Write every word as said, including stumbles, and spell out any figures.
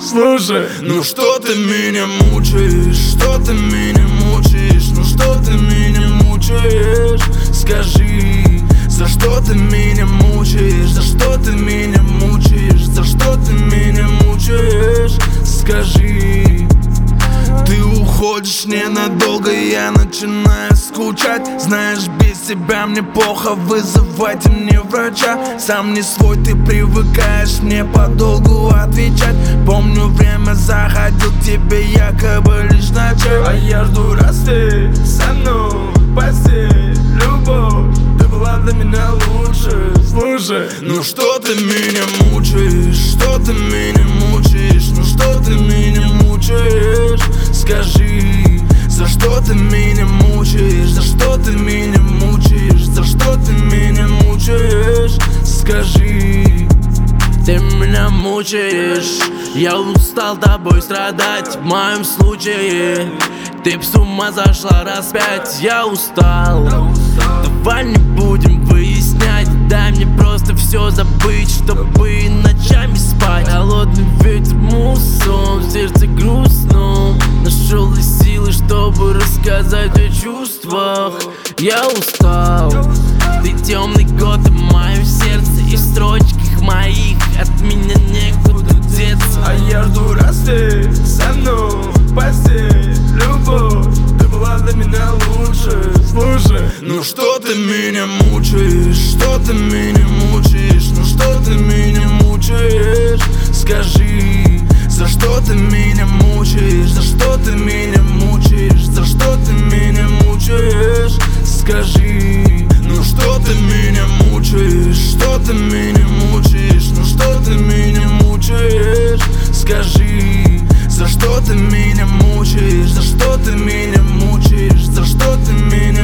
Слушай, ну что ты меня мучаешь, что ты меня мучаешь, ну что ты меня мучаешь, скажи, за что ты меня мучаешь, за что ты меня мучаешь, за что ты меня мучаешь, скажи. Ты уходишь ненадолго, я начинаю скучать. Знаешь, без тебя мне плохо, вызывайте мне врача. Сам не свой, ты привыкаешь мне подолгу отвечать. Помню, время заходил к тебе якобы лишь на чай. А я жду, раз ты со мной в постель, любовь, ты была для меня лучше. Слушай, ну что ты меня мучаешь, что ты меня мучаешь, ну что ты меня мучаешь, скажи, за что ты меня мучаешь, за что ты меня мучаешь, за что ты меня мучаешь, скажи. Ты меня мучаешь, я устал тобой страдать. В моем случае ты б с ума зашла раз пять. Я устал, давай не будем выяснять. Дай мне просто все забыть, чтобы ночами спать. Холодный ветер мусом, в сердце грустно. Нашел и силы, чтобы рассказать о чувствах. Я устал, ты темный год в моем сердце. И в строчках моих от меня некуда деться. А я жду, раз ты со мной в постель, любовь, ты была для меня лучше. Слушай, ну что ты меня мучаешь, что ты меня мучаешь, ну что ты меня мучаешь, скажи, за что ты меня мучаешь, за что ты меня мучаешь, за что ты меня мучаешь, скажи. Ну что ты меня мучаешь, что ты меня мучаешь, ну что ты меня мучаешь, скажи, за что ты меня мучаешь, за что ты меня мучаешь, за что ты меня